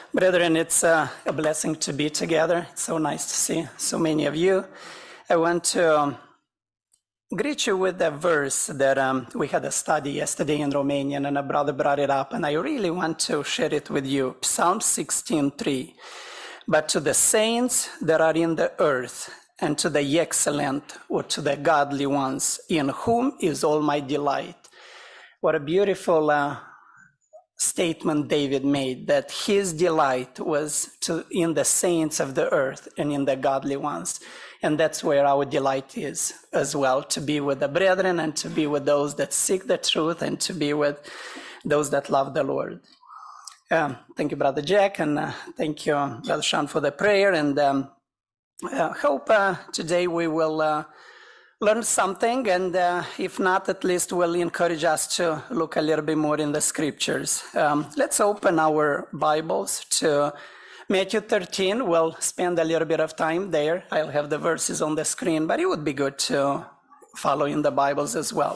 Brethren, it's a blessing to be together. It's so nice to see so many of you. I want to greet you with a verse that we had a study yesterday in Romanian, and a brother brought it up, and I really want to share it with you. Psalm 16:3. But to the saints that are in the earth, and to the excellent, or to the godly ones, in whom is all my delight. What a beautiful statement David made, that his delight was in the saints of the earth and in the godly ones. And that's where our delight is as well, to be with the brethren and to be with those that seek the truth and to be with those that love the Lord. Thank you, Brother Jack, and thank you, Brother Sean, for the prayer. And hope today we will learn something, and if not, at least will encourage us to look a little bit more in the scriptures. Let's open our Bibles to Matthew 13. We'll spend a little bit of time there. I'll have the verses on the screen, but it would be good to follow in the Bibles as well.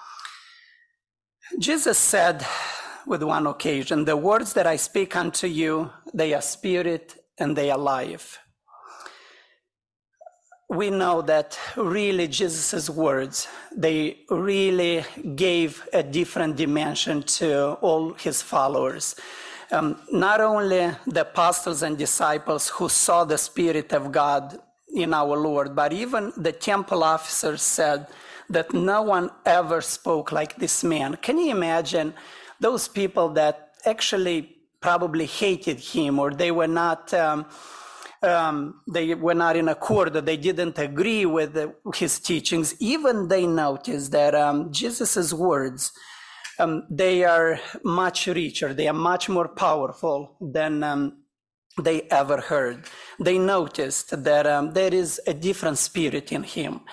Jesus said with one occasion, "The words that I speak unto you, they are spirit and they are life." We know that really Jesus' words, they really gave a different dimension to all his followers. Not only the apostles and disciples who saw the Spirit of God in our Lord, but even the temple officers said that no one ever spoke like this man. Can you imagine those people that actually probably hated him, or they were not in accord, they didn't agree with his teachings? Even they noticed that Jesus' words, they are much richer, they are much more powerful than they ever heard. They noticed that there is a different spirit in him.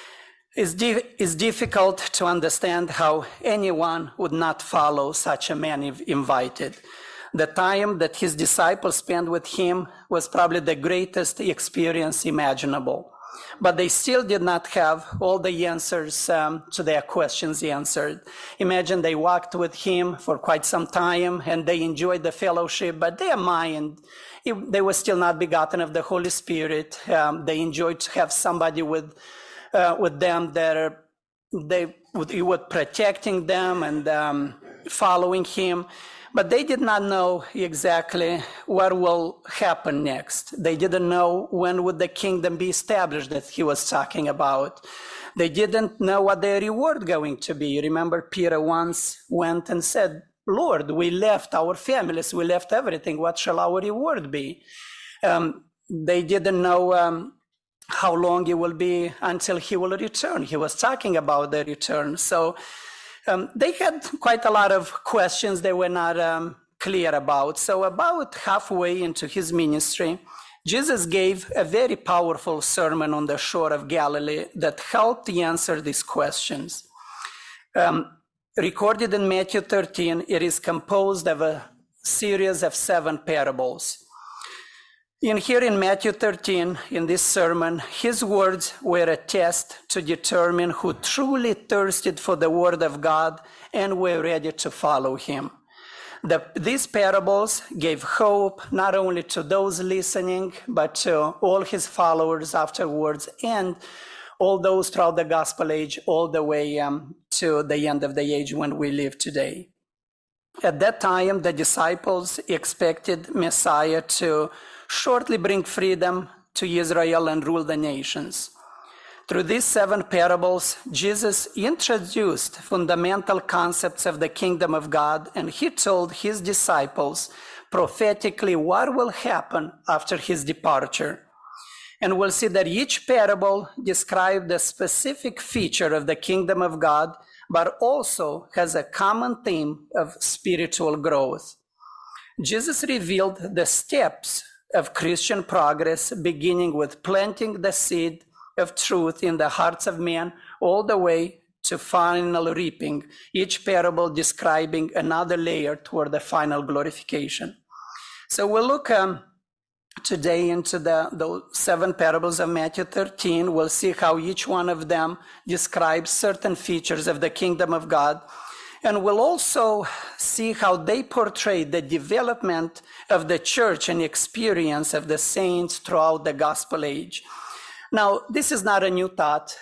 It's difficult to understand how anyone would not follow such a man if invited. The time that his disciples spent with him was probably the greatest experience imaginable. But they still did not have all the answers to their questions answered. Imagine they walked with him for quite some time and they enjoyed the fellowship, but their mind, they were still not begotten of the Holy Spirit. They enjoyed to have somebody with them that he was protecting them and following him. But they did not know exactly what will happen next. They didn't know when would the kingdom be established that he was talking about. They didn't know what their reward going to be. Remember, Peter once went and said, "Lord, we left our families, we left everything. What shall our reward be?" They didn't know how long it will be until he will return. He was talking about the return. So they had quite a lot of questions they were not clear about. So about halfway into his ministry, Jesus gave a very powerful sermon on the shore of Galilee that helped answer these questions. Recorded in Matthew 13, it is composed of a series of 7 parables. Here in Matthew 13, in this sermon, his words were a test to determine who truly thirsted for the word of God and were ready to follow him. These parables gave hope not only to those listening, but to all his followers afterwards and all those throughout the gospel age, all the way to the end of the age when we live today. At that time, the disciples expected Messiah to shortly bring freedom to Israel and rule the nations. Through these 7 parables, Jesus introduced fundamental concepts of the kingdom of God, and he told his disciples prophetically what will happen after his departure. And we'll see that each parable described a specific feature of the kingdom of God, but also has a common theme of spiritual growth. Jesus revealed the steps of Christian progress, beginning with planting the seed of truth in the hearts of men, all the way to final reaping, each parable describing another layer toward the final glorification. So we'll look today into the 7 parables of Matthew 13. We'll see how each one of them describes certain features of the kingdom of God. And we'll also see how they portray the development of the church and experience of the saints throughout the gospel age. Now, this is not a new thought.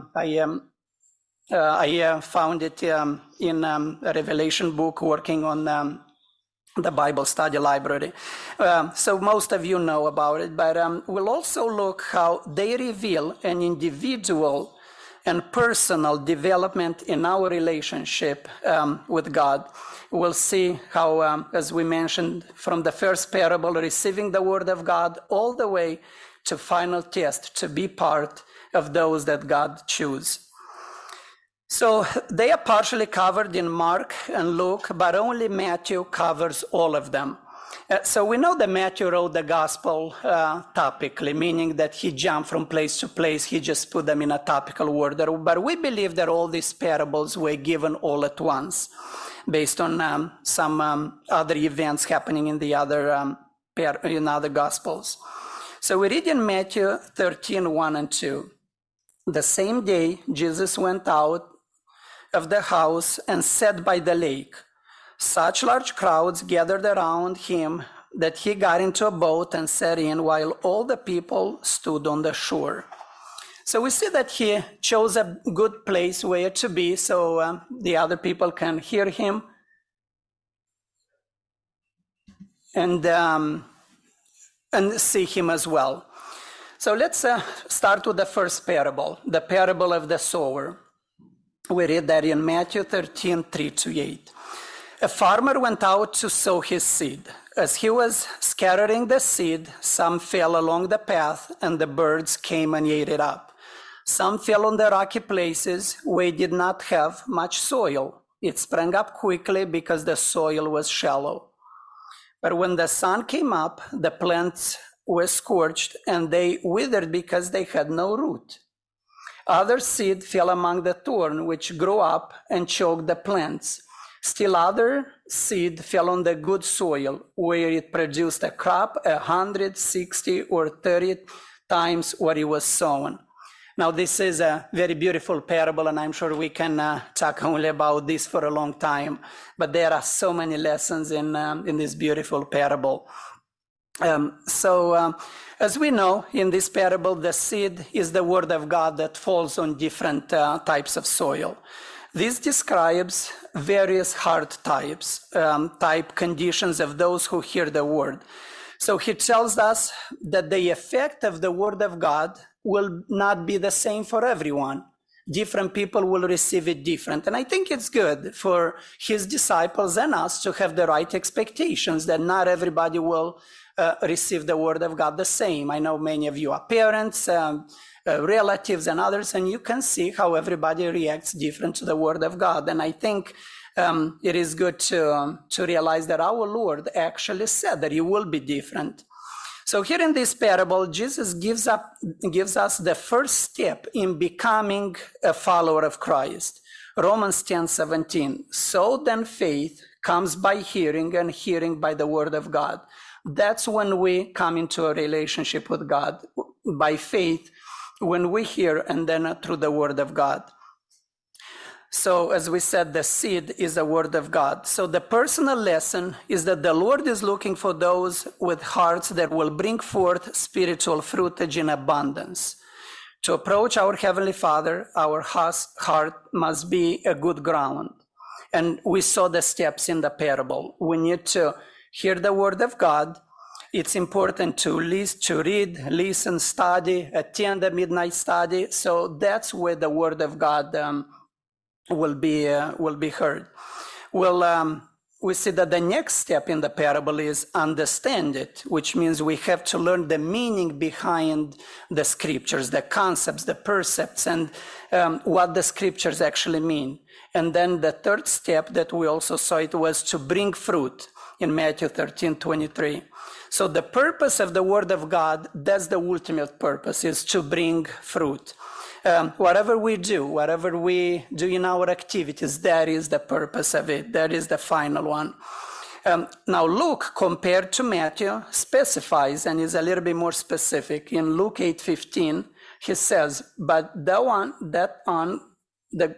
I found it in a Revelation book working on the Bible Study Library. So most of you know about it, but we'll also look how they reveal an individual and personal development in our relationship with God. We'll see how, as we mentioned, from the first parable, receiving the word of God, all the way to final test, to be part of those that God chooses. So they are partially covered in Mark and Luke, but only Matthew covers all of them. So we know that Matthew wrote the gospel topically, meaning that he jumped from place to place. He just put them in a topical order. But we believe that all these parables were given all at once, based on some other events happening in the other gospels. So we read in Matthew 13, 1 and 2. The same day, Jesus went out of the house and sat by the lake. Such large crowds gathered around him that he got into a boat and sat in while all the people stood on the shore. So we see that he chose a good place where to be so the other people can hear him and see him as well. So let's start with the first parable, the parable of the sower. We read that in Matthew 13, 3-8. A farmer went out to sow his seed. As he was scattering the seed, some fell along the path, and the birds came and ate it up. Some fell on the rocky places where it did not have much soil. It sprang up quickly because the soil was shallow. But when the sun came up, the plants were scorched, and they withered because they had no root. Other seed fell among the thorn, which grew up and choked the plants. Still other seed fell on the good soil, where it produced a crop 160 or 30 times what it was sown. Now, this is a very beautiful parable, and I'm sure we can talk only about this for a long time. But there are so many lessons in this beautiful parable. As we know, in this parable, the seed is the word of God that falls on different types of soil. This describes various heart types, type conditions of those who hear the word. So he tells us that the effect of the word of God will not be the same for everyone. Different people will receive it different. And I think it's good for his disciples and us to have the right expectations that not everybody will receive the word of God the same. I know many of you are parents, relatives and others, and you can see how everybody reacts different to the word of God. And I think it is good to realize that our Lord actually said that it will be different. So here in this parable, Jesus gives us the first step in becoming a follower of Christ. Romans 10:17. So then faith comes by hearing, and hearing by the word of God. That's when we come into a relationship with God, by faith, when we hear, and then through the word of God. So as we said, the seed is the word of God. So the personal lesson is that the Lord is looking for those with hearts that will bring forth spiritual fruitage in abundance. To approach our Heavenly Father, our heart must be a good ground. And we saw the steps in the parable. We need to hear the word of God. It's important to read, listen, study, attend the midnight study. So that's where the word of God will be heard. We see that the next step in the parable is understand it, which means we have to learn the meaning behind the scriptures, the concepts, the percepts, and what the scriptures actually mean. And then the third step that we also saw, it was to bring fruit in Matthew 13:23. So the purpose of the word of God, that's the ultimate purpose, is to bring fruit. Whatever we do in our activities, that is the purpose of it. That is the final one. Now Luke, compared to Matthew, specifies and is a little bit more specific. In Luke 8:15, he says, but the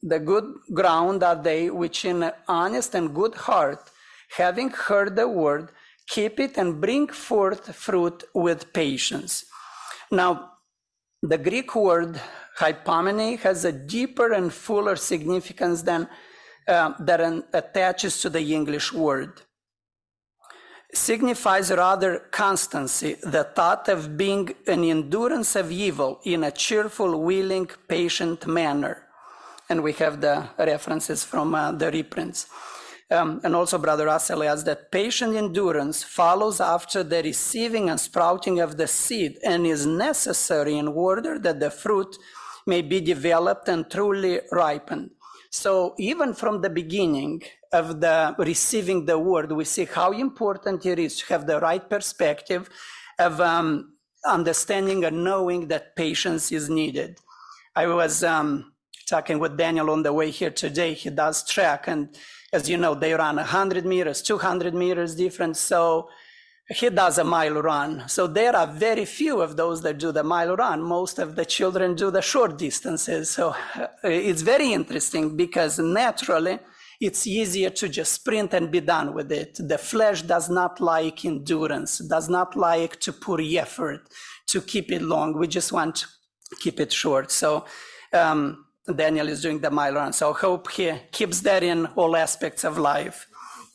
The good ground are they which in an honest and good heart, having heard the word, keep it and bring forth fruit with patience. Now, the Greek word hypomene has a deeper and fuller significance than that attaches to the English word. Signifies rather constancy, the thought of being an endurance of evil in a cheerful, willing, patient manner. And we have the references from the reprints. And also Brother Russell adds that patient endurance follows after the receiving and sprouting of the seed and is necessary in order that the fruit may be developed and truly ripened. So even from the beginning of the receiving the word, we see how important it is to have the right perspective of understanding and knowing that patience is needed. I was talking with Daniel on the way here today. He does track, and as you know, they run 100 meters, 200 meters different. So he does a mile run. So there are very few of those that do the mile run. Most of the children do the short distances. So it's very interesting because naturally it's easier to just sprint and be done with it. The flesh does not like endurance, does not like to put effort to keep it long. We just want to keep it short. So Daniel is doing the mile run. So I hope he keeps that in all aspects of life.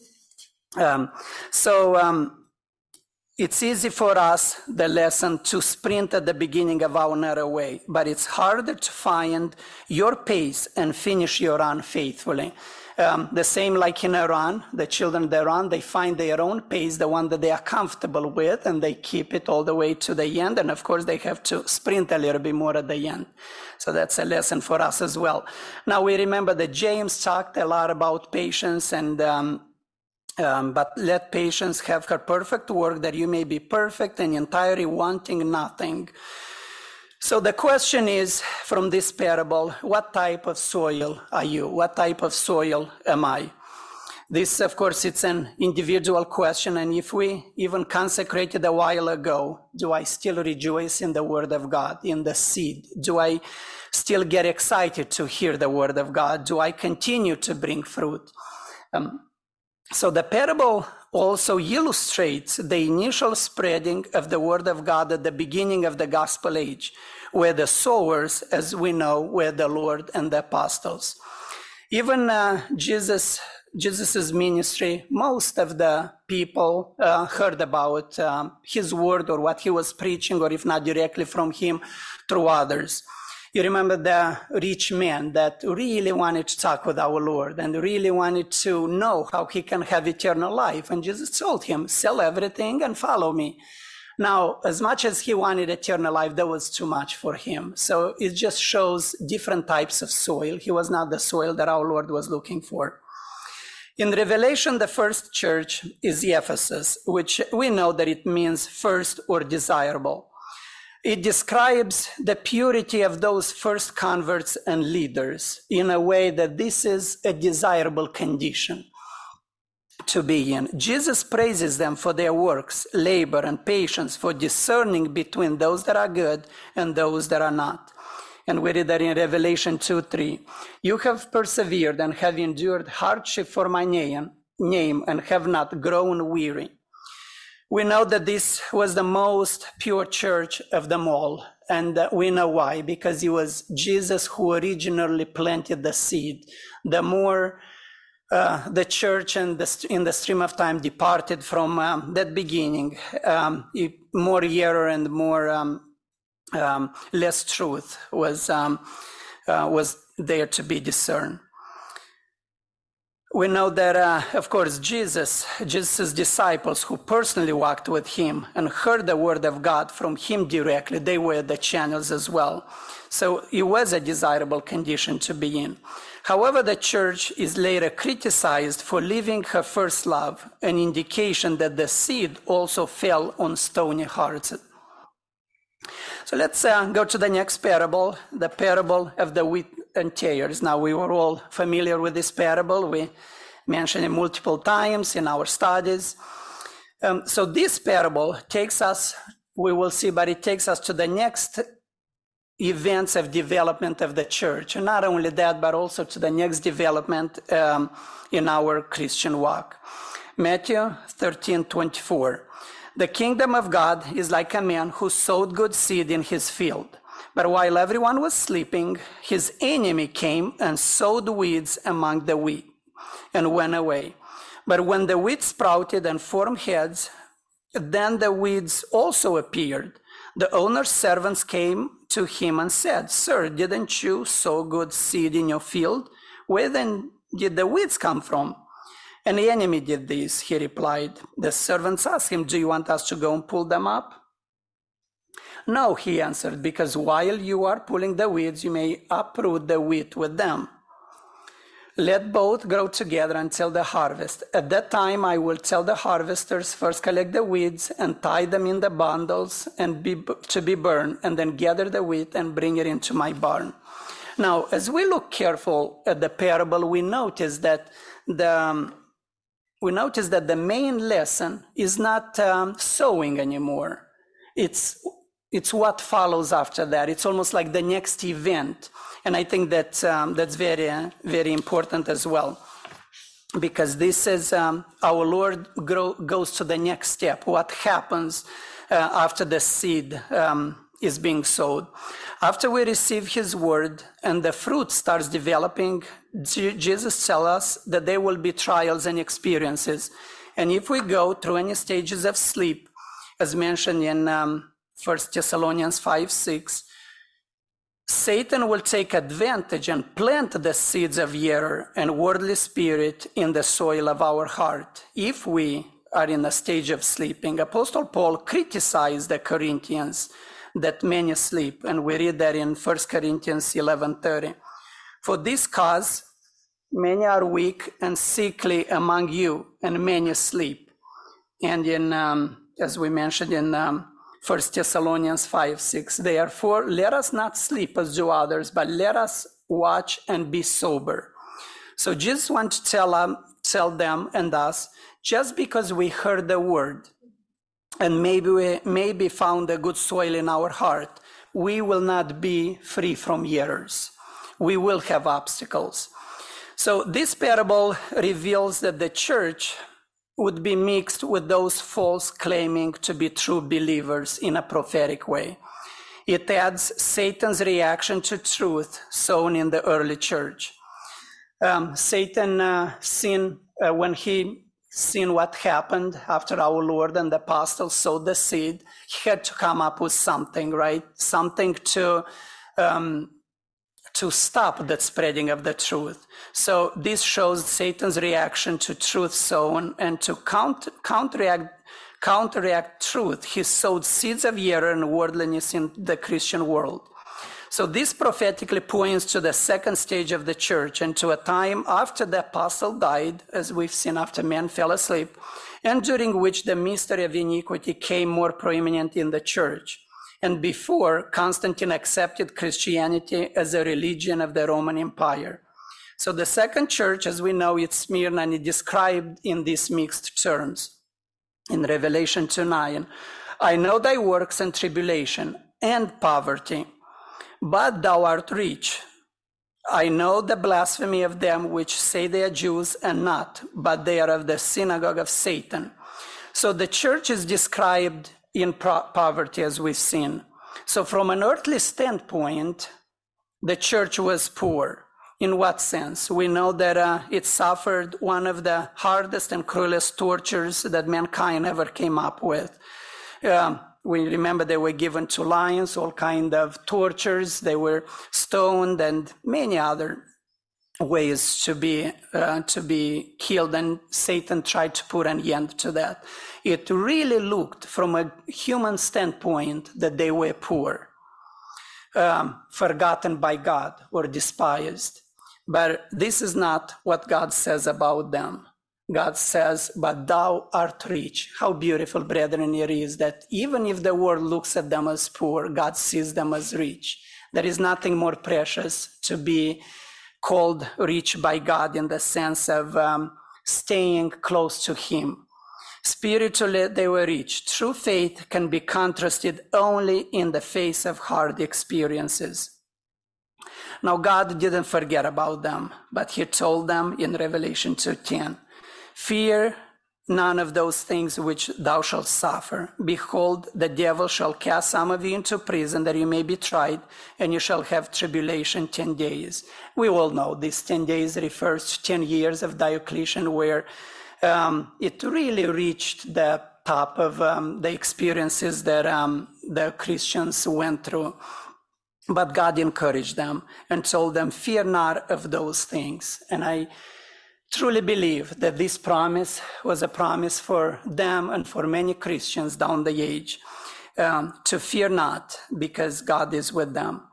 It's easy for us, the lesson, to sprint at the beginning of our narrow way, but it's harder to find your pace and finish your run faithfully. The same like in a run, the children that run, they find their own pace, the one that they are comfortable with, and they keep it all the way to the end. And of course, they have to sprint a little bit more at the end. So that's a lesson for us as well. Now we remember that James talked a lot about patience, and but let patience have her perfect work, that you may be perfect and entirely wanting nothing. So the question is, from this parable, what type of soil are you? What type of soil am I? This, of course, it's an individual question, and if we even consecrated a while ago, do I still rejoice in the Word of God, in the seed? Do I still get excited to hear the Word of God? Do I continue to bring fruit? So the parable also illustrates the initial spreading of the Word of God at the beginning of the gospel age, where the sowers, as we know, were the Lord and the apostles. Even Jesus's ministry, most of the people heard about his word or what he was preaching, or if not directly from him, through others. You remember the rich man that really wanted to talk with our Lord and really wanted to know how he can have eternal life. And Jesus told him, sell everything and follow me. Now, as much as he wanted eternal life, that was too much for him. So it just shows different types of soil. He was not the soil that our Lord was looking for. In Revelation, the first church is Ephesus, which we know that it means first or desirable. It describes the purity of those first converts and leaders in a way that this is a desirable condition to be in. Jesus praises them for their works, labor, and patience, for discerning between those that are good and those that are not. And we read that in Revelation 2:3. You have persevered and have endured hardship for my name and have not grown weary. We know that this was the most pure church of them all, and we know why, because it was Jesus who originally planted the seed. The more the church and in the stream of time departed from that beginning, more error and more less truth was there to be discerned. We know that, of course, Jesus' disciples who personally walked with him and heard the word of God from him directly, they were the channels as well. So it was a desirable condition to be in. However, the church is later criticized for leaving her first love, an indication that the seed also fell on stony hearts. So let's go to the next parable, the parable of the wheat and tares. Now, we were all familiar with this parable. We mentioned it multiple times in our studies. So this parable takes us, we will see, but it takes us to the next events of development of the church. And not only that, but also to the next development in our Christian walk. Matthew 13:24. The kingdom of God is like a man who sowed good seed in his field. But while everyone was sleeping, his enemy came and sowed weeds among the wheat and went away. But when the wheat sprouted and formed heads, then the weeds also appeared. The owner's servants came to him and said, "Sir, didn't you sow good seed in your field? Where then did the weeds come from?" "An enemy did this," he replied. The servants asked him, "Do you want us to go and pull them up?" "No," he answered, "because while you are pulling the weeds, you may uproot the wheat with them. Let both grow together until the harvest. At that time, I will tell the harvesters, first collect the weeds and tie them in the bundles to be burned, and then gather the wheat and bring it into my barn." Now, as we look careful at the parable, we notice that the main lesson is not sowing anymore. It's what follows after that. It's almost like the next event. And I think that that's very, very important as well. Because this is, our Lord goes to the next step. What happens after the seed is being sowed? After we receive his word and the fruit starts developing, Jesus tells us that there will be trials and experiences. And if we go through any stages of sleep, as mentioned in 1 Thessalonians 5:6, Satan will take advantage and plant the seeds of error and worldly spirit in the soil of our heart if we are in a stage of sleeping. Apostle Paul criticized the Corinthians that many sleep, and we read that in 1 Corinthians 11:30. "For this cause many are weak and sickly among you, and many sleep." And in, as we mentioned in 1 Thessalonians 5:6, "Therefore, let us not sleep as do others, but let us watch and be sober." So Jesus wants to tell them and us, just because we heard the word and maybe found a good soil in our heart, we will not be free from errors. We will have obstacles. So this parable reveals that the church would be mixed with those false claiming to be true believers in a prophetic way. It adds Satan's reaction to truth sown in the early church. Satan when he seen what happened after our Lord and the apostles sowed the seed, he had to come up with something, right? Something to stop that spreading of the truth. So this shows Satan's reaction to truth sown, and to counteract truth, he sowed seeds of error and worldliness in the Christian world. So this prophetically points to the second stage of the church and to a time after the apostle died, as we've seen after men fell asleep, and during which the mystery of iniquity came more prominent in the church, and before Constantine accepted Christianity as a religion of the Roman Empire. So the second church, as we know, it's Smyrna, and it's described in these mixed terms. In Revelation 2:9, "I know thy works and tribulation and poverty, but thou art rich. I know the blasphemy of them which say they are Jews and not, but they are of the synagogue of Satan." So the church is described in poverty, as we've seen. So from an earthly standpoint, the church was poor. In what sense? We know that it suffered one of the hardest and cruelest tortures that mankind ever came up with. We remember they were given to lions, all kind of tortures. They were stoned and many other ways to be killed, and Satan tried to put an end to that. It really looked from a human standpoint that they were poor, forgotten by God or despised. But this is not what God says about them. God says, "But thou art rich." How beautiful, brethren, it is that even if the world looks at them as poor, God sees them as rich. There is nothing more precious to be called rich by God in the sense of staying close to Him. Spiritually, they were rich. True faith can be contrasted only in the face of hard experiences. Now, God didn't forget about them, but he told them in Revelation 2:10, fear none of those things which thou shalt suffer. Behold, the devil shall cast some of you into prison that you may be tried, and you shall have tribulation 10 days. We all know this 10 days refers to 10 years of Diocletian, where it really reached the top of the experiences that the Christians went through. But God encouraged them and told them, fear not of those things. And I truly believe that this promise was a promise for them and for many Christians down the age, to fear not, because God is with them.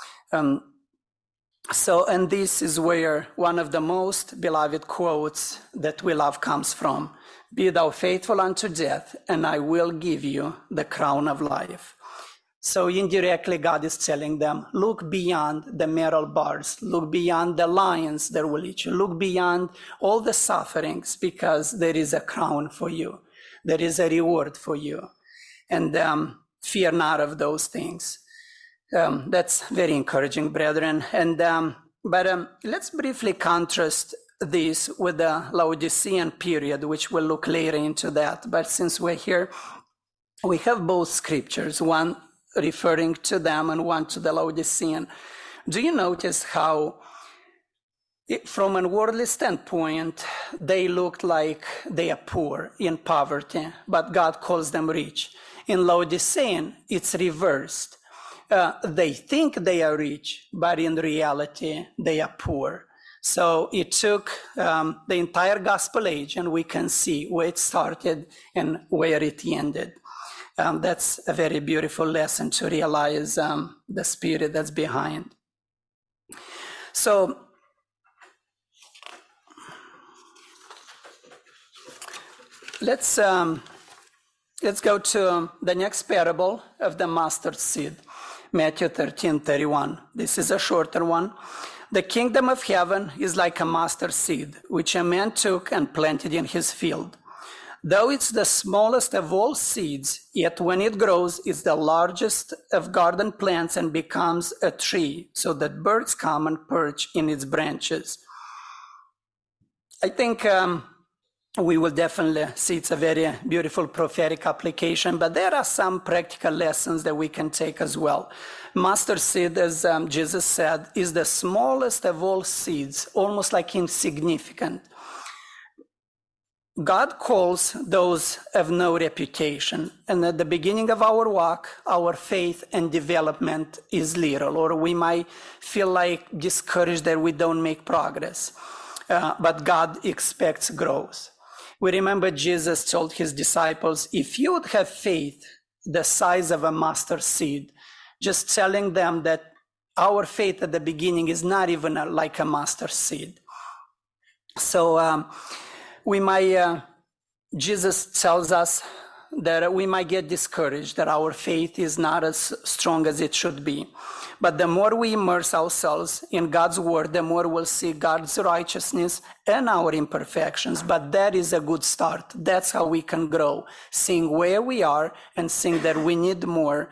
And this is where one of the most beloved quotes that we love comes from. Be thou faithful unto death, and I will give you the crown of life. So indirectly, God is telling them, look beyond the metal bars, look beyond the lions that will eat you, look beyond all the sufferings, because there is a crown for you. There is a reward for you. And fear not of those things. That's very encouraging, brethren. And but let's briefly contrast this with the Laodicean period, which we'll look later into that. But since we're here, we have both scriptures, one referring to them and one to the Laodicean. Do you notice how, from a worldly standpoint, they looked like they are poor, in poverty, but God calls them rich? In Laodicean, it's reversed. They think they are rich, but in reality, they are poor. So it took the entire gospel age, and we can see where it started and where it ended. That's a very beautiful lesson to realize the spirit that's behind. So let's go to the next parable of the mustard seed, Matthew 13:31. This is a shorter one. The kingdom of heaven is like a mustard seed, which a man took and planted in his field. Though it's the smallest of all seeds, yet when it grows, it's the largest of garden plants and becomes a tree, so that birds come and perch in its branches. I think we will definitely see it's a very beautiful prophetic application, but there are some practical lessons that we can take as well. Mustard seed, as Jesus said, is the smallest of all seeds, almost like insignificant. God calls those of no reputation, and at the beginning of our walk, our faith and development is little, or we might feel like discouraged that we don't make progress, but God expects growth. We remember Jesus told his disciples, if you would have faith the size of a mustard seed, just telling them that our faith at the beginning is not even like a mustard seed. So we might, Jesus tells us that we might get discouraged, that our faith is not as strong as it should be. But the more we immerse ourselves in God's word, the more we'll see God's righteousness and our imperfections. But that is a good start. That's how we can grow, seeing where we are and seeing that we need more.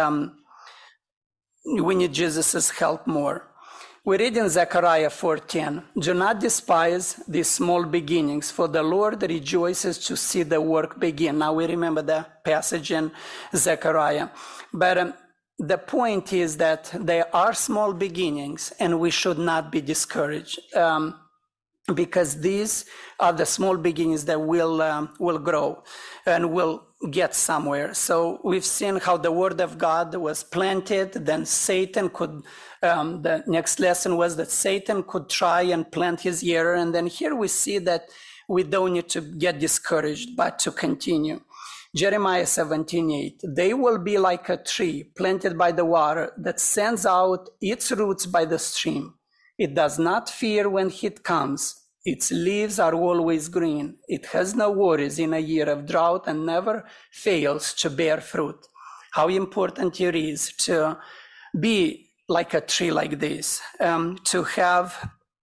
We need Jesus' help more. We read in Zechariah 4:10, do not despise these small beginnings, for the Lord rejoices to see the work begin. Now we remember the passage in Zechariah. But the point is that there are small beginnings, and we should not be discouraged, because these are the small beginnings that will grow and will get somewhere. So we've seen how the word of God was planted, then Satan could, the next lesson was that Satan could try and plant his error. And then here we see that we don't need to get discouraged, but to continue. Jeremiah 17:8, they will be like a tree planted by the water that sends out its roots by the stream. It does not fear when heat comes. Its leaves are always green. It has no worries in a year of drought and never fails to bear fruit. How important it is to be like a tree like this, to have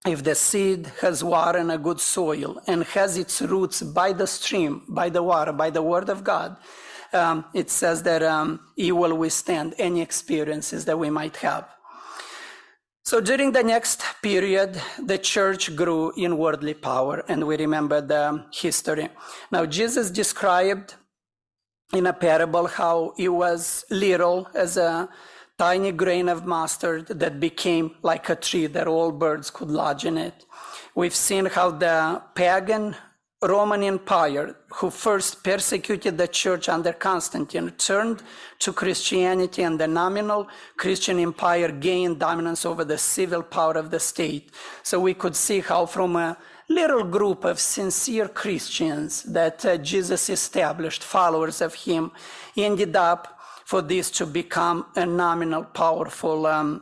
if the seed has water and a good soil and has its roots by the stream, by the water, by the word of God, it says that it will withstand any experiences that we might have. So during the next period, the church grew in worldly power, and we remember the history. Now, Jesus described in a parable how it was little as a tiny grain of mustard that became like a tree that all birds could lodge in it. We've seen how the pagan Roman Empire, who first persecuted the church under Constantine, turned to Christianity, and the nominal Christian empire gained dominance over the civil power of the state. So we could see how from a little group of sincere Christians that Jesus established, followers of him, ended up for this to become a nominal, powerful,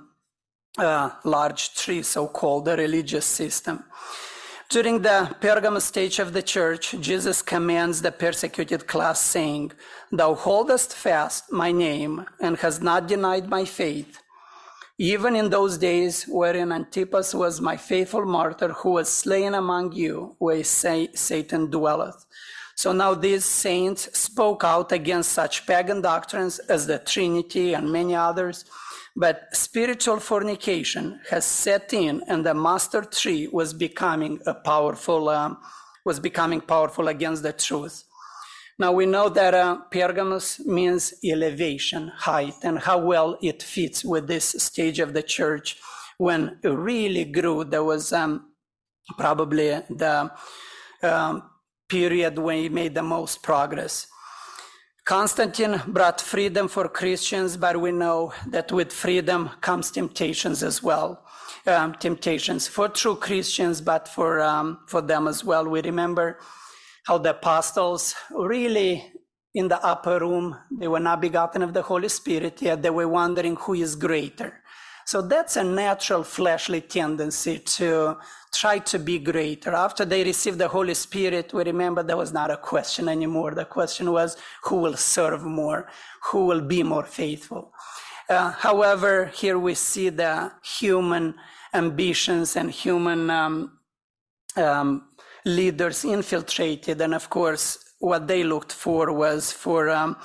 large tree, so-called the religious system. During the Pergamum stage of the church, Jesus commands the persecuted class, saying, "Thou holdest fast my name and hast not denied my faith, even in those days wherein Antipas was my faithful martyr, who was slain among you, where Satan dwelleth." So now these saints spoke out against such pagan doctrines as the Trinity and many others. But spiritual fornication has set in, and the mustard tree was becoming powerful against the truth. Now we know that Pergamos means elevation, height, and how well it fits with this stage of the church when it really grew. There was probably the period when it made the most progress. Constantine brought freedom for Christians, but we know that with freedom comes temptations as well. Temptations for true Christians, but for them as well. We remember how the apostles really in the upper room, they were not begotten of the Holy Spirit, yet they were wondering who is greater. So that's a natural fleshly tendency to try to be greater. After they received the Holy Spirit, we remember there was not a question anymore. The question was, who will serve more? Who will be more faithful? However, here we see the human ambitions and human leaders infiltrated. And of course, what they looked for was for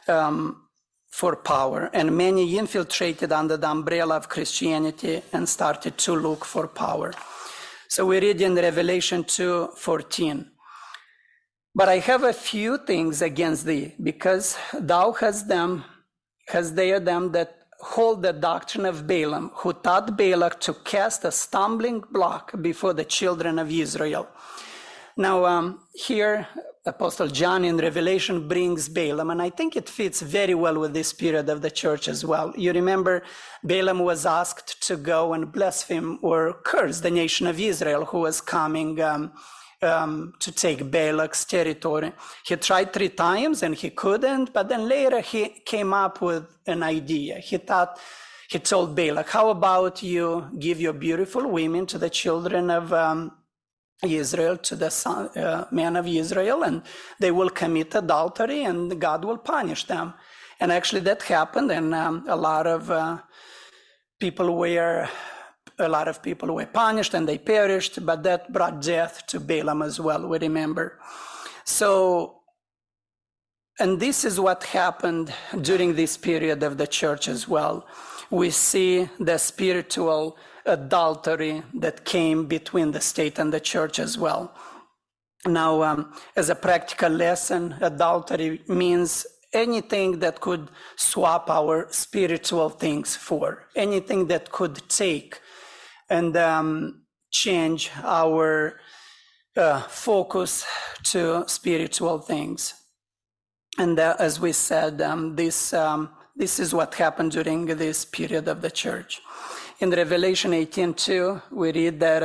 power. And many infiltrated under the umbrella of Christianity and started to look for power. So we read in Revelation 2:14, "But I have a few things against thee, because thou hast there them that hold the doctrine of Balaam, who taught Balak to cast a stumbling block before the children of Israel." Now, here, Apostle John in Revelation brings Balaam, and I think it fits very well with this period of the church as well. You remember, Balaam was asked to go and blaspheme or curse the nation of Israel, who was coming to take Balak's territory. He tried 3 times and he couldn't, but then later he came up with an idea. He told Balak, "How about you give your beautiful women to the children of Israel, to the men of Israel, and they will commit adultery and God will punish them." And actually that happened, and a lot of people were punished and they perished, but that brought death to Balaam as well, we remember. So, and this is what happened during this period of the church as well. We see the spiritual adultery that came between the state and the church as well. Now, as a practical lesson, adultery means anything that could swap our spiritual things for, anything that could take and change our focus to spiritual things. And as we said, this is what happened during this period of the church. In Revelation 18:2, we read that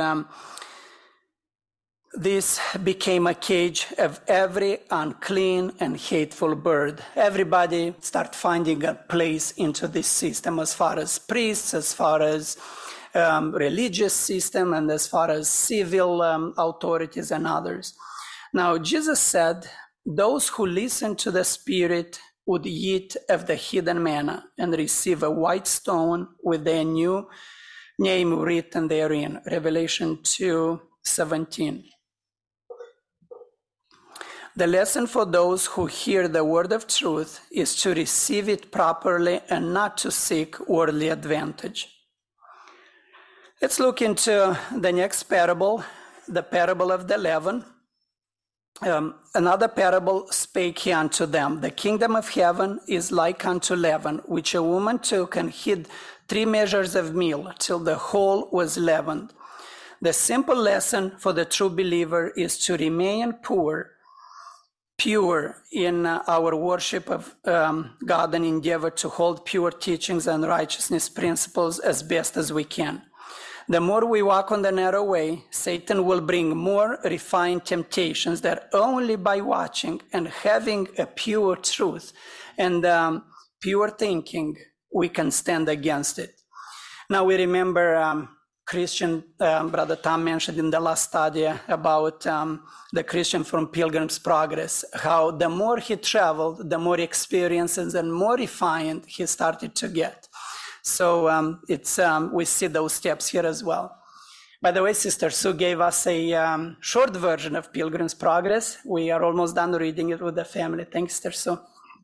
this became a cage of every unclean and hateful bird. Everybody started finding a place into this system, as far as priests, as far as religious system, and as far as civil authorities and others. Now, Jesus said, "Those who listen to the Spirit would eat of the hidden manna and receive a white stone with their new name written therein, Revelation 2:17. The lesson for those who hear the word of truth is to receive it properly and not to seek worldly advantage. Let's look into the next parable, the parable of the leaven. Another parable spake he unto them, the kingdom of heaven is like unto leaven, which a woman took and hid 3 measures of meal till the whole was leavened. The simple lesson for the true believer is to remain pure in our worship of God and endeavor to hold pure teachings and righteousness principles as best as we can. The more we walk on the narrow way, Satan will bring more refined temptations that only by watching and having a pure truth and pure thinking, we can stand against it. Now we remember Christian, Brother Tom mentioned in the last study about the Christian from Pilgrim's Progress, how the more he traveled, the more experiences and more refined he started to get. So we see those steps here as well. By the way, Sister Sue gave us a short version of Pilgrim's Progress. We are almost done reading it with the family. Thanks, Sister Sue.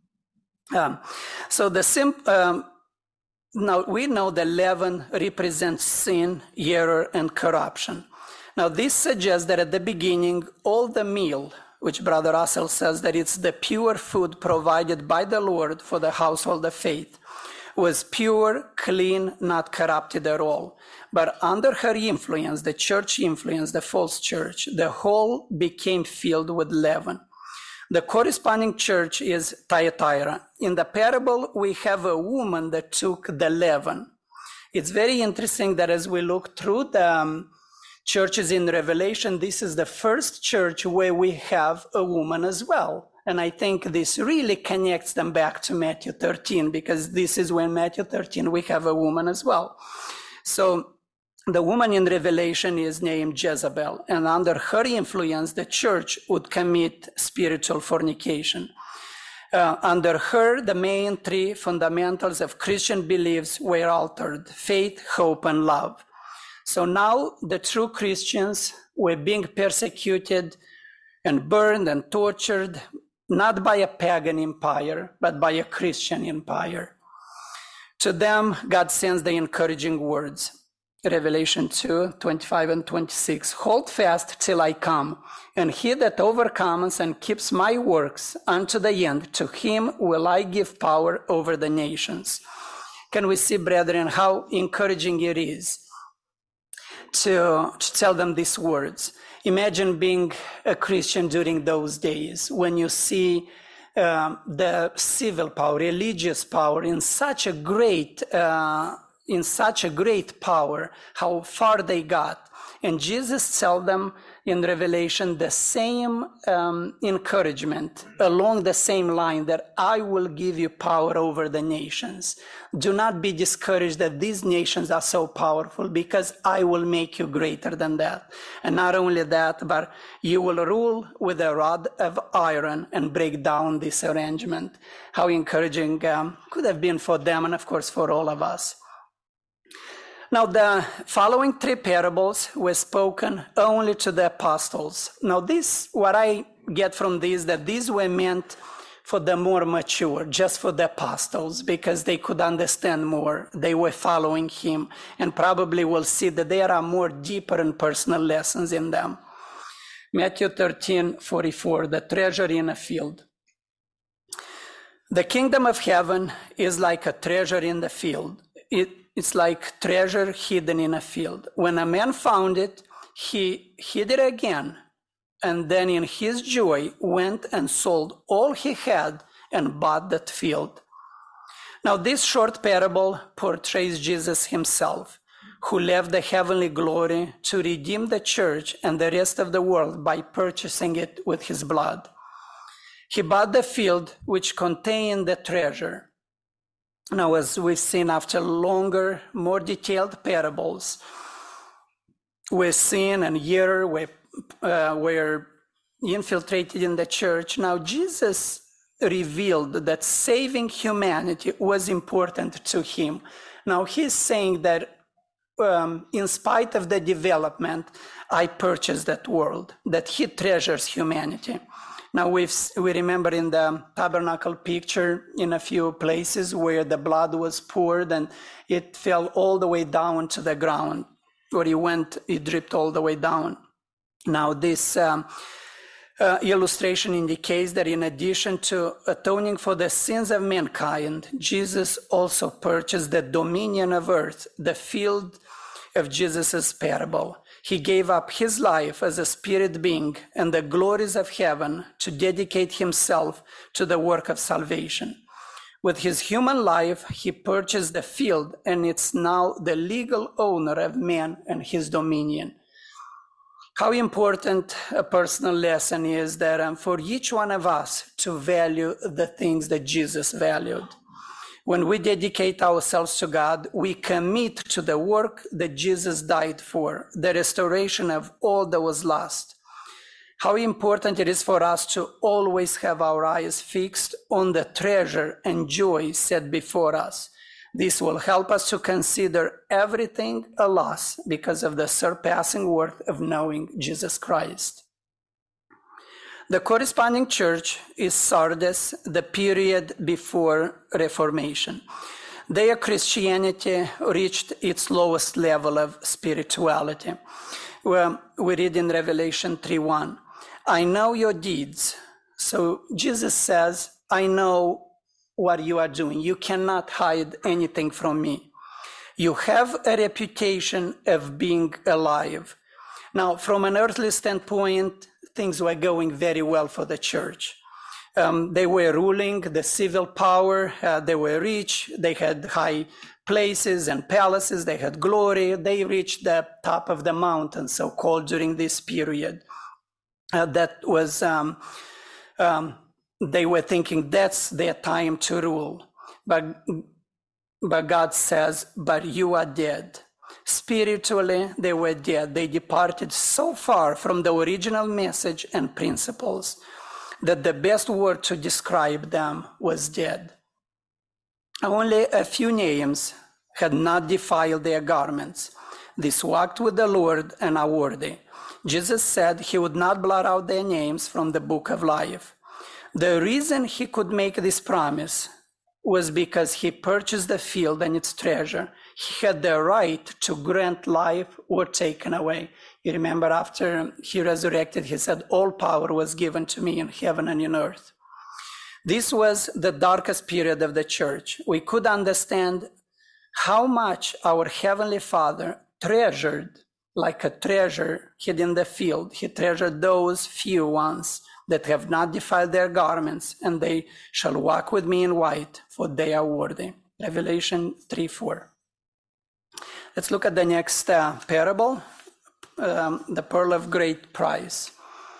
Now, we know the leaven represents sin, error, and corruption. Now, this suggests that at the beginning, all the meal, which Brother Russell says that it's the pure food provided by the Lord for the household of faith, was pure, clean, not corrupted at all. But under her influence, the church influence, the false church, the whole became filled with leaven. The corresponding church is Thyatira. In the parable, we have a woman that took the leaven. It's very interesting that as we look through the churches in Revelation, this is the first church where we have a woman as well. And I think this really connects them back to Matthew 13, because this is when Matthew 13 we have a woman as well. So the woman in Revelation is named Jezebel, and under her influence, the church would commit spiritual fornication. Under her, the main 3 fundamentals of Christian beliefs were altered: faith, hope, and love. So now the true Christians were being persecuted and burned and tortured, not by a pagan empire, but by a Christian empire. To them, God sends the encouraging words. Revelation 2:25 and 26. Hold fast till I come, and he that overcomes and keeps my works unto the end, to him will I give power over the nations. Can we see, brethren, how encouraging it is to tell them these words? Imagine being a Christian during those days when you see the civil power, religious power in such a great power, how far they got. And Jesus tells them in Revelation the same encouragement along the same line, that I will give you power over the nations. Do not be discouraged that these nations are so powerful, because I will make you greater than that. And not only that, but you will rule with a rod of iron and break down this arrangement. How encouraging could have been for them, and of course for all of us. Now, the following 3 parables were spoken only to the apostles. Now, what I get from these, that these were meant for the more mature, just for the apostles, because they could understand more. They were following him, and probably will see that there are more deeper and personal lessons in them. Matthew 13:44, the treasure in a field. The kingdom of heaven is like a treasure in the field. It's like treasure hidden in a field. When a man found it, he hid it again, and then in his joy went and sold all he had and bought that field. Now, this short parable portrays Jesus himself, who left the heavenly glory to redeem the church and the rest of the world by purchasing it with his blood. He bought the field which contained the treasure. Now, as we've seen after longer, more detailed parables, where sin and error were infiltrated in the church, now Jesus revealed that saving humanity was important to him. Now, he's saying that in spite of the development, I purchased that world, that he treasures humanity. Now we remember in the tabernacle picture in a few places where the blood was poured and it fell all the way down to the ground, where it dripped all the way down. Now this illustration indicates that in addition to atoning for the sins of mankind, Jesus also purchased the dominion of earth, the field of Jesus's parable. He gave up his life as a spirit being and the glories of heaven to dedicate himself to the work of salvation. With his human life, he purchased the field, and it's now the legal owner of man and his dominion. How important a personal lesson is that for each one of us to value the things that Jesus valued. When we dedicate ourselves to God, we commit to the work that Jesus died for, the restoration of all that was lost. How important it is for us to always have our eyes fixed on the treasure and joy set before us. This will help us to consider everything a loss because of the surpassing worth of knowing Jesus Christ. The corresponding church is Sardis, the period before Reformation. Their Christianity reached its lowest level of spirituality. Well, we read in Revelation 3:1, I know your deeds. So Jesus says, I know what you are doing. You cannot hide anything from me. You have a reputation of being alive. Now, from an earthly standpoint, things were going very well for the church. They were ruling the civil power. They were rich. They had high places and palaces. They had glory. They reached the top of the mountain, so-called, during this period. That was, they were thinking that's their time to rule. But God says, but you are dead. Spiritually, they were dead. They departed so far from the original message and principles that the best word to describe them was dead. Only a few names had not defiled their garments. These walked with the Lord and are worthy. Jesus said he would not blot out their names from the book of life. The reason he could make this promise was because he purchased the field and its treasure. He had the right to grant life or taken away. You remember after he resurrected, he said, all power was given to me in heaven and in earth. This was the darkest period of the church. We could understand how much our Heavenly Father treasured, like a treasure hid in the field. He treasured those few ones that have not defiled their garments, and they shall walk with me in white, for they are worthy. Revelation 3:4. Let's look at the next parable, the pearl of great price.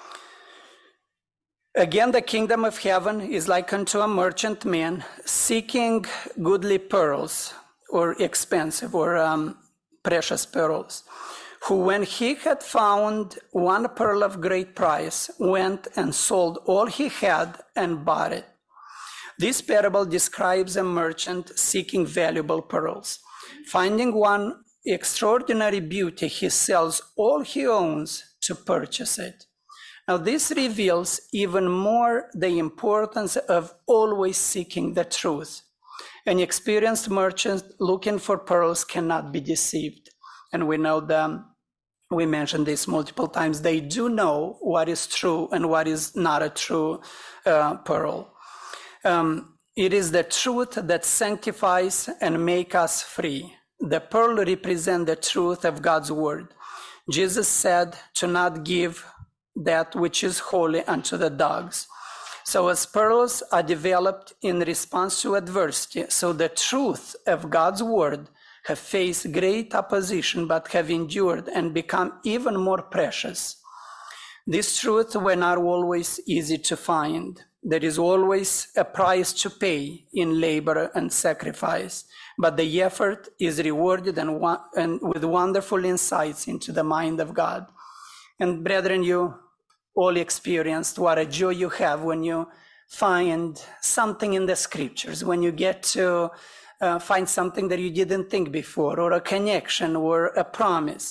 Again, the kingdom of heaven is like unto a merchant man seeking goodly pearls, or expensive, or precious pearls, who, when he had found one pearl of great price, went and sold all he had and bought it. This parable describes a merchant seeking valuable pearls. Finding one extraordinary beauty, he sells all he owns to purchase it. Now, this reveals even more the importance of always seeking the truth. An experienced merchant looking for pearls cannot be deceived. And we know them. We mentioned this multiple times. They do know what is true and what is not a true pearl. It is the truth that sanctifies and makes us free. The pearl represents the truth of God's word. Jesus said to not give that which is holy unto the dogs. So as pearls are developed in response to adversity, so the truth of God's word have faced great opposition, but have endured and become even more precious. These truths were not always easy to find. There is always a price to pay in labor and sacrifice, but the effort is rewarded and with wonderful insights into the mind of God. And brethren, you all experienced what a joy you have when you find something in the scriptures, when you get to find something that you didn't think before, or a connection or a promise.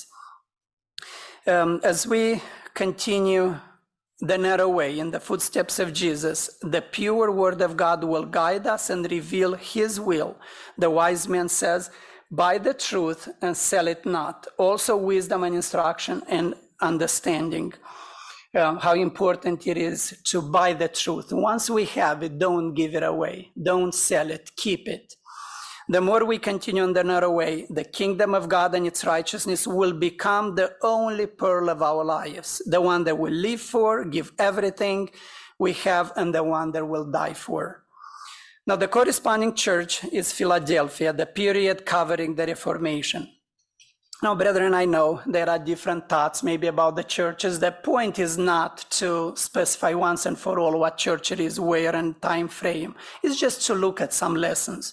As we continue the narrow way in the footsteps of Jesus, the pure word of God will guide us and reveal his will. The wise man says, buy the truth and sell it not. Also wisdom and instruction and understanding. How important it is to buy the truth. Once we have it, don't give it away. Don't sell it, keep it. The more we continue on the narrow way, the kingdom of God and its righteousness will become the only pearl of our lives, the one that we live for, give everything we have, and the one that we'll die for. Now, the corresponding church is Philadelphia, the period covering the Reformation. Now, brethren, I know there are different thoughts maybe about the churches. The point is not to specify once and for all what church it is, where, and time frame. It's just to look at some lessons.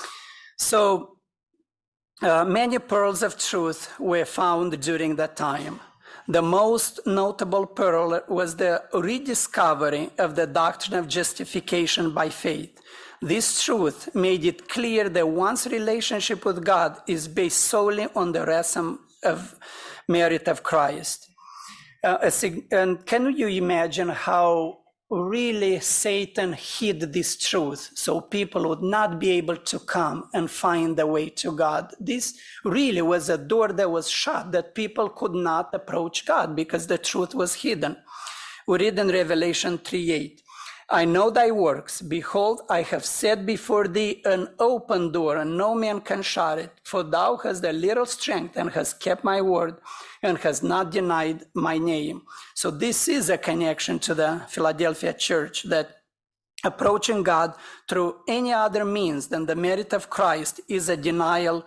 So many pearls of truth were found during that time. The most notable pearl was the rediscovery of the doctrine of justification by faith. This truth made it clear that one's relationship with God is based solely on the ransom of merit of Christ. And can you imagine how really Satan hid this truth so people would not be able to come and find the way to God? This really was a door that was shut, that people could not approach God because the truth was hidden. We read in Revelation 3:8, I know thy works. Behold, I have set before thee an open door, and no man can shut it. For thou hast a little strength, and hast kept my word, and hast not denied my name. So this is a connection to the Philadelphia church, that approaching God through any other means than the merit of Christ is a denial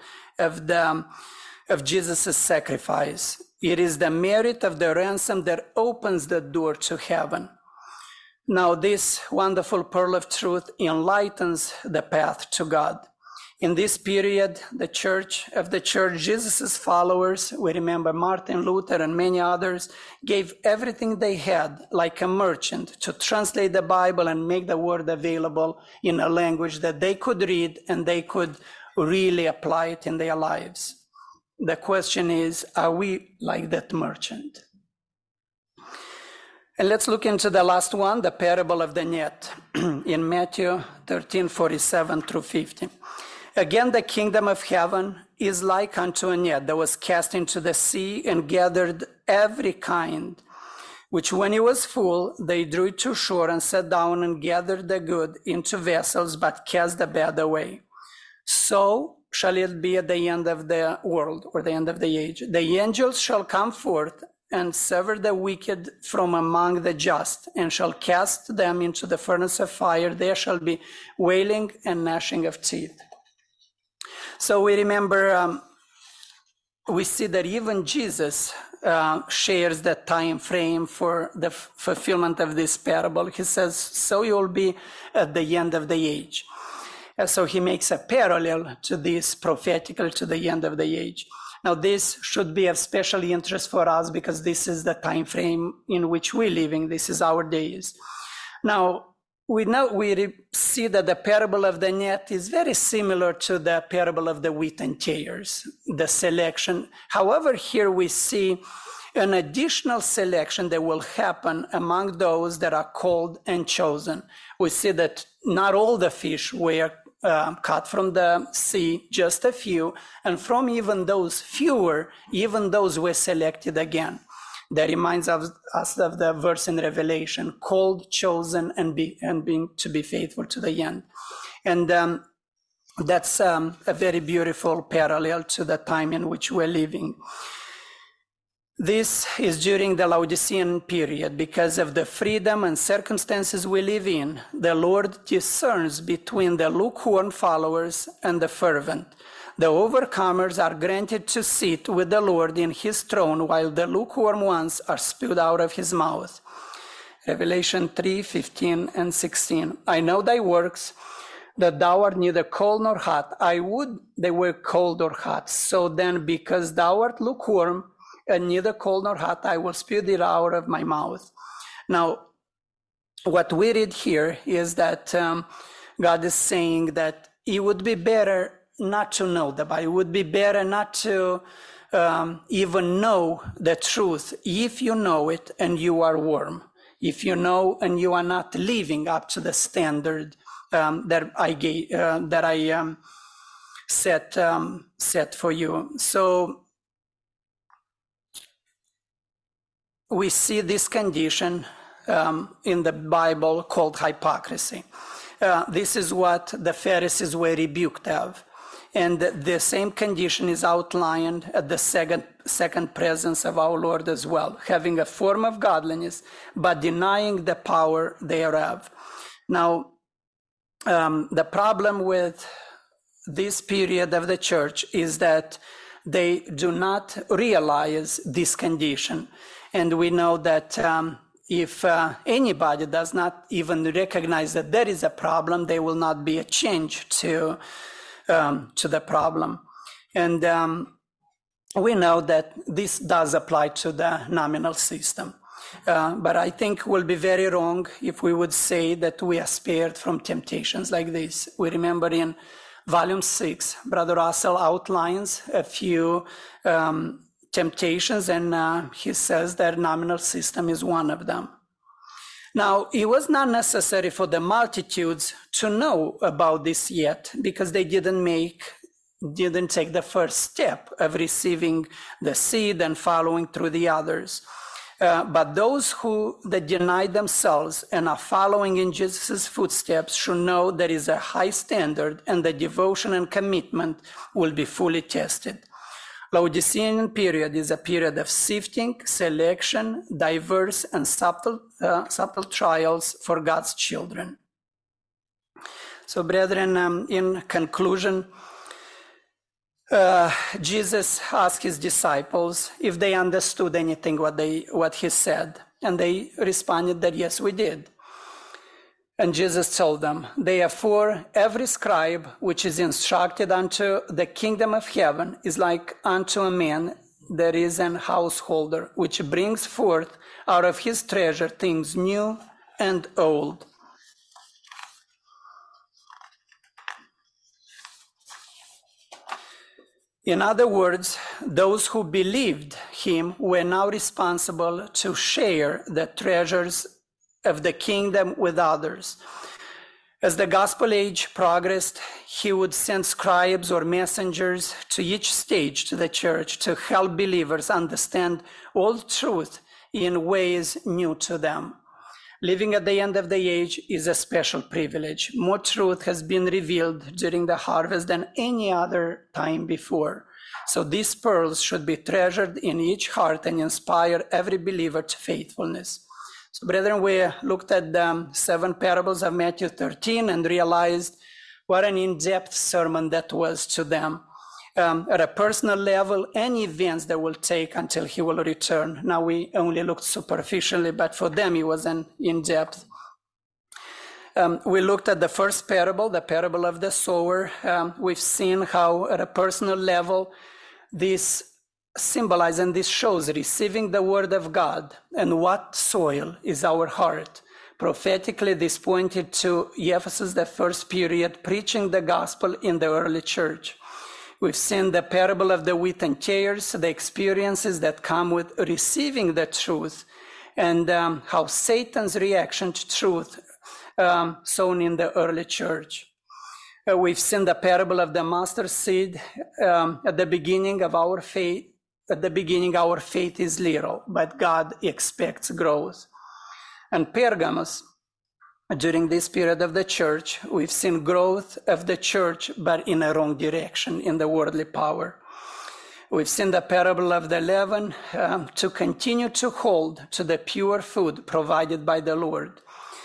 of Jesus' sacrifice. It is the merit of the ransom that opens the door to heaven. Now, this wonderful pearl of truth enlightens the path to God. In this period, the church, Jesus' followers, we remember Martin Luther and many others, gave everything they had, like a merchant, to translate the Bible and make the word available in a language that they could read and they could really apply it in their lives. The question is, are we like that merchant? And let's look into the last one, the parable of the net, in Matthew 13:47 through 50. Again, the kingdom of heaven is like unto a net that was cast into the sea and gathered every kind, which when it was full, they drew it to shore and sat down and gathered the good into vessels, but cast the bad away. So shall it be at the end of the world, or the end of the age. The angels shall come forth and sever the wicked from among the just, and shall cast them into the furnace of fire. There shall be wailing and gnashing of teeth. So we remember, we see that even Jesus shares the time frame for the fulfillment of this parable. He says, so you will be at the end of the age. So he makes a parallel to this, prophetical to the end of the age. Now, this should be of special interest for us because this is the time frame in which we're living. This is our days. Now, we see that the parable of the net is very similar to the parable of the wheat and tares, the selection. However, here we see an additional selection that will happen among those that are called and chosen. We see that not all the fish were caught from the sea, just a few, and from even those fewer, even those were selected again. That reminds us of the verse in Revelation, called, chosen, and being to be faithful to the end. And that's a very beautiful parallel to the time in which we're living. This is during the Laodicean period. Because of the freedom and circumstances we live in, the Lord discerns between the lukewarm followers and the fervent. The overcomers are granted to sit with the Lord in his throne, while the lukewarm ones are spewed out of his mouth. Revelation 3:15 and 16. I know thy works, that thou art neither cold nor hot. I would they were cold or hot. So then, because thou art lukewarm, and neither cold nor hot, I will spew thee out of my mouth. Now, what we read here is that God is saying that it would be better not to know the Bible. It would be better not to even know the truth if you know it and you are warm. If you know and you are not living up to the standard that I set for you. So we see this condition in the Bible called hypocrisy. This is what the Pharisees were rebuked of. And the same condition is outlined at the second presence of our Lord as well, having a form of godliness, but denying the power thereof. Now, the problem with this period of the church is that they do not realize this condition. And we know that if anybody does not even recognize that there is a problem, there will not be a change to the problem. And we know that this does apply to the nominal system. But I think it will be very wrong if we would say that we are spared from temptations like this. We remember in Volume 6, Brother Russell outlines a few temptations, and he says that nominal system is one of them. Now, it was not necessary for the multitudes to know about this yet, because they didn't take the first step of receiving the seed and following through the others. But those that deny themselves and are following in Jesus' footsteps should know there is a high standard, and the devotion and commitment will be fully tested. Laodicean period is a period of sifting, selection, diverse and subtle trials for God's children. So, brethren, in conclusion, Jesus asked his disciples if they understood anything what he said, and they responded that yes, we did. And Jesus told them, therefore, every scribe which is instructed unto the kingdom of heaven is like unto a man that is an householder, which brings forth out of his treasure things new and old. In other words, those who believed him were now responsible to share the treasures of the kingdom with others. As the gospel age progressed, he would send scribes or messengers to each stage to the church to help believers understand all truth in ways new to them. Living at the end of the age is a special privilege. More truth has been revealed during the harvest than any other time before. So these pearls should be treasured in each heart and inspire every believer to faithfulness. So, brethren, we looked at the 7 parables of Matthew 13 and realized what an in-depth sermon that was to them. At a personal level, any events that will take until he will return. Now, we only looked superficially, but for them it was an in-depth. We looked at the first parable, the parable of the sower. We've seen how at a personal level, this symbolizes and this shows receiving the word of God and what soil is our heart. Prophetically, this pointed to Ephesus, the first period, preaching the gospel in the early church. We've seen the parable of the wheat and tares, the experiences that come with receiving the truth, and how Satan's reaction to truth sown in the early church. We've seen the parable of the mustard seed. At the beginning of our faith, our faith is little, but God expects growth. And Pergamos, during this period of the church, we've seen growth of the church, but in a wrong direction, in the worldly power. We've seen the parable of the leaven to continue to hold to the pure food provided by the Lord.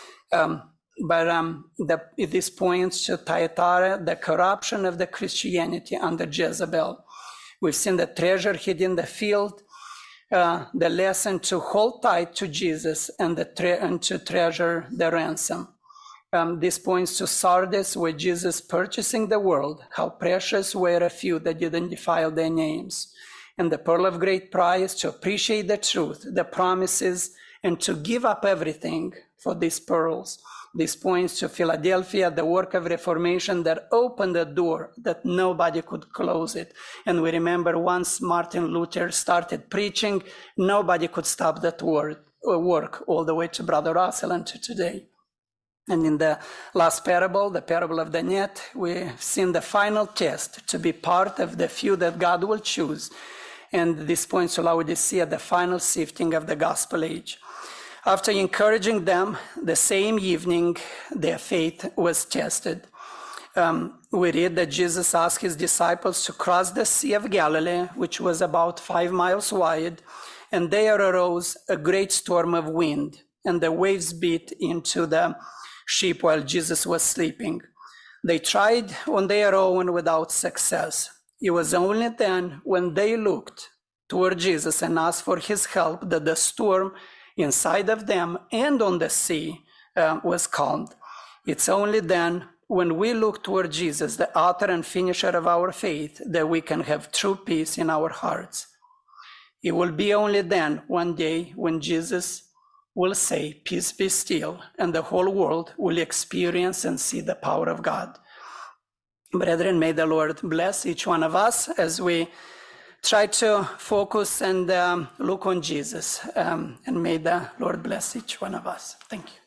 This points to Thyatira, the corruption of the Christianity under Jezebel. We've seen the treasure hid in the field, the lesson to hold tight to Jesus and to treasure the ransom. This points to Sardis, where Jesus purchasing the world, how precious were a few that didn't defile their names. And the pearl of great price, to appreciate the truth, the promises, and to give up everything for these pearls. This points to Philadelphia, the work of Reformation that opened a door that nobody could close it. And we remember once Martin Luther started preaching, nobody could stop that work all the way to Brother Russell and to today. And in the last parable, the parable of the net, we've seen the final test to be part of the few that God will choose. And this points to Laodicea, the final sifting of the gospel age. After encouraging them, the same evening, their faith was tested. We read that Jesus asked his disciples to cross the Sea of Galilee, which was about 5 miles wide, and there arose a great storm of wind, and the waves beat into the ship while Jesus was sleeping. They tried on their own without success. It was only then when they looked toward Jesus and asked for his help that the storm inside of them and on the sea was calmed. It's only then when we look toward Jesus, the author and finisher of our faith, that we can have true peace in our hearts. It will be only then, one day, when Jesus will say, "Peace be still," and the whole world will experience and see the power of God. Brethren, may the Lord bless each one of us as we try to focus and look on Jesus. And may the Lord bless each one of us. Thank you.